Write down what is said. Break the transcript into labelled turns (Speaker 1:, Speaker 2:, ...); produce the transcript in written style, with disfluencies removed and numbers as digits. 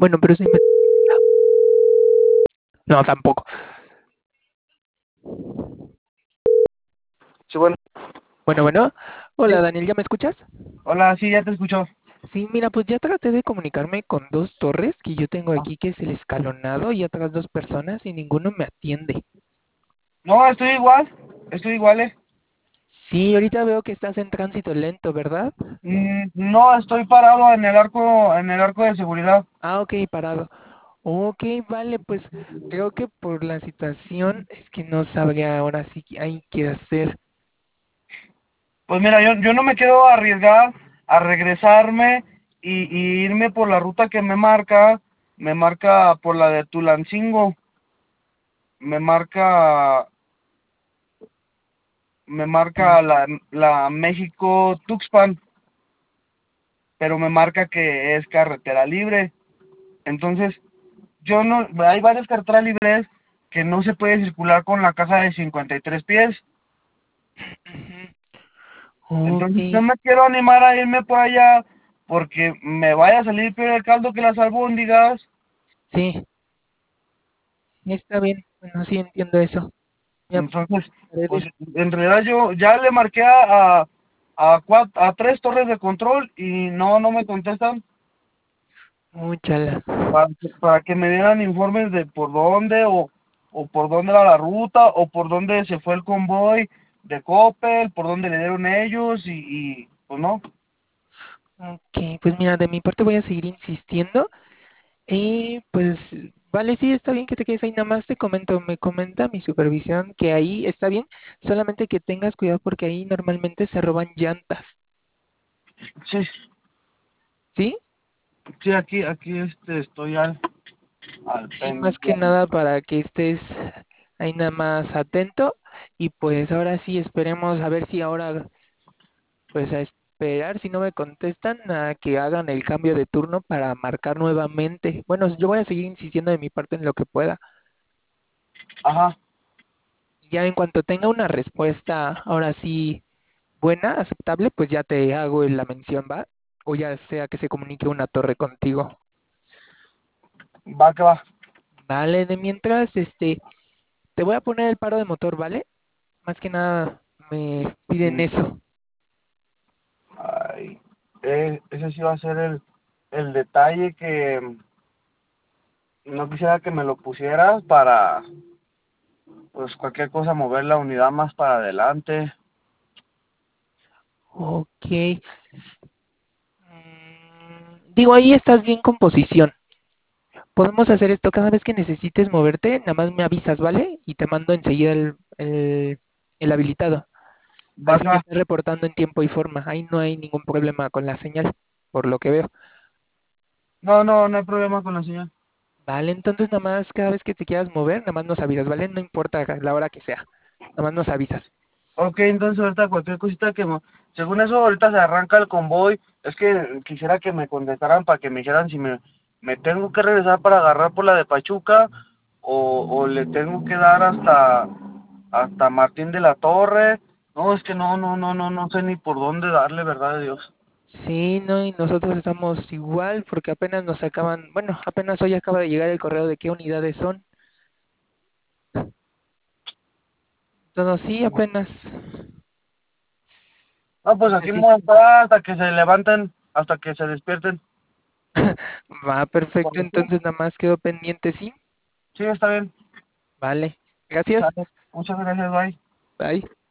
Speaker 1: Bueno, pero sí me... No, tampoco.
Speaker 2: Sí, bueno.
Speaker 1: Bueno.
Speaker 2: Sí.
Speaker 1: Hola, Daniel, ¿ya me escuchas?
Speaker 2: Hola, sí, ya te escucho.
Speaker 1: Sí, mira, pues ya traté de comunicarme con dos torres que yo tengo
Speaker 2: Ah.
Speaker 1: aquí, que es el escalonado y otras dos personas, y ninguno me atiende.
Speaker 2: No, estoy igual, eh.
Speaker 1: Sí, ahorita veo que estás en tránsito lento, ¿verdad?
Speaker 2: No, estoy parado en el arco de seguridad.
Speaker 1: Ah, ok, parado. Ok, vale, pues creo que por la situación es que no sabría ahora sí que hay que hacer.
Speaker 2: Pues mira, yo no me quiero arriesgar a regresarme y irme por la ruta que me marca por la de Tulancingo, me marca, me marca
Speaker 1: Plan.
Speaker 2: la México Tuxpan, pero me marca que es carretera libre. Entonces, yo no, hay varias carreteras libres que no se puede circular con la caja de 53 pies.
Speaker 1: Ujú.
Speaker 2: Entonces no
Speaker 1: Ok,
Speaker 2: me quiero animar a irme por allá porque me vaya a salir peor el caldo que las albóndigas.
Speaker 1: sí, está bien. Bueno, sí entiendo eso. Ya
Speaker 2: Entonces,
Speaker 1: trataré
Speaker 2: pues
Speaker 1: de...
Speaker 2: en realidad yo ya le marqué a tres torres de control y no me contestan
Speaker 1: Chala.
Speaker 2: para que me dieran informes de por dónde o por dónde era la ruta o por dónde se fue el convoy de Coppel, por dónde le dieron ellos y pues no.
Speaker 1: Ok, pues mira, de mi parte voy a seguir insistiendo. Y pues, vale, sí, está bien que te quedes ahí. Nada más te comento, me comenta mi supervisión que ahí está bien, solamente que tengas cuidado porque ahí normalmente se roban llantas.
Speaker 2: Sí,
Speaker 1: ¿Sí?
Speaker 2: sí, aquí estoy al
Speaker 1: Sí, más que
Speaker 2: pendiente.
Speaker 1: nada para que estés ahí nada más atento. Y pues ahora sí, esperemos a ver si ahora, pues a esperar, si no me contestan, a que hagan el cambio de turno para marcar nuevamente. Bueno, yo voy a seguir insistiendo de mi parte en lo que pueda.
Speaker 2: Ajá,
Speaker 1: Ya en cuanto tenga una respuesta, ahora sí, buena, aceptable, pues ya te hago la mención, ¿va? O ya sea que se comunique una torre contigo.
Speaker 2: va que va.
Speaker 1: Vale, de mientras, te voy a poner el paro de motor, ¿vale? Más que nada me piden
Speaker 2: Mm,
Speaker 1: eso.
Speaker 2: Ay, ese sí va a ser el detalle que no quisiera que me lo pusieras para, pues cualquier cosa, mover la unidad más para adelante.
Speaker 1: Ok. Digo, ahí estás bien con posición. Podemos hacer esto cada vez que necesites moverte, nada más me avisas, ¿vale? Y te mando enseguida el habilitado.
Speaker 2: Va
Speaker 1: Así
Speaker 2: que
Speaker 1: me
Speaker 2: va.
Speaker 1: estás reportando en tiempo y forma. Ahí no hay ningún problema con la señal, por lo que veo.
Speaker 2: No hay problema con la señal.
Speaker 1: Vale, entonces nada más cada vez que te quieras mover, nada más nos avisas, ¿vale? No importa la hora que sea, nada más nos avisas.
Speaker 2: Ok, entonces ahorita cualquier cosita según eso ahorita se arranca el convoy. Es que quisiera que me contestaran para que me dijeran si me tengo que regresar para agarrar por la de Pachuca o le tengo que dar hasta Martín de la Torre. No, es que no sé ni por dónde darle, verdad de Dios.
Speaker 1: Sí, no, y nosotros estamos igual porque apenas nos acaban, bueno, apenas hoy acaba de llegar el correo de qué unidades son. Entonces, sí, apenas.
Speaker 2: No, pues aquí
Speaker 1: Entonces
Speaker 2: me
Speaker 1: sí,
Speaker 2: voy a esperar hasta que se levanten, hasta que se despierten.
Speaker 1: va perfecto,
Speaker 2: Porque sí,
Speaker 1: entonces nada más quedo pendiente, sí.
Speaker 2: sí, está bien.
Speaker 1: Vale, gracias.
Speaker 2: Sale. Muchas gracias, bye.
Speaker 1: Bye.